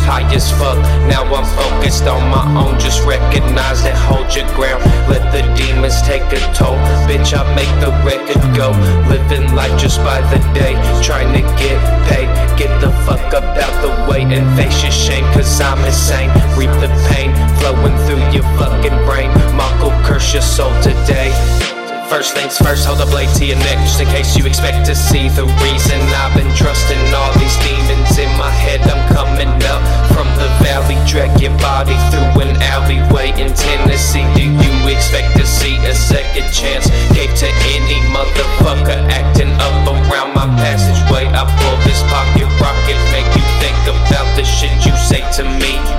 high as fuck. Now I'm focused on my own, just recognize that, hold your ground. Let the demons take a toll, bitch, I make the record go. Living life just by the day, trying to get paid. Get the fuck up out the way and face your shame, cause I'm insane. Reap the pain flowing through your fucking brain. Mark will curse your soul today. First things first, hold a blade to your neck, just in case you expect to see the reason I've been trusting all these demons in my head. I'm coming up from the valley, drag your body through an alleyway in Tennessee. Do you expect to see a second chance? Gave to any motherfucker acting up around my passageway. I pull this pocket rocket, make you think about the shit you say to me.